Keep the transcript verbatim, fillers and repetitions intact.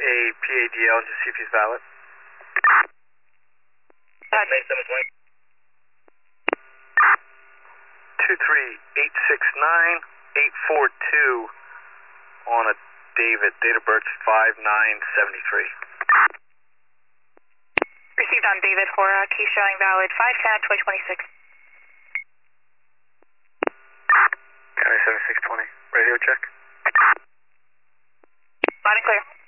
a P A D L to see if he's valid. May seven twenty. two three eight six nine eight four two on a David. Date of birth five nine seventy-three. Received on David for uh, key showing valid five ten twenty twenty-six. County seven six twenty. Radio check. Loud and clear.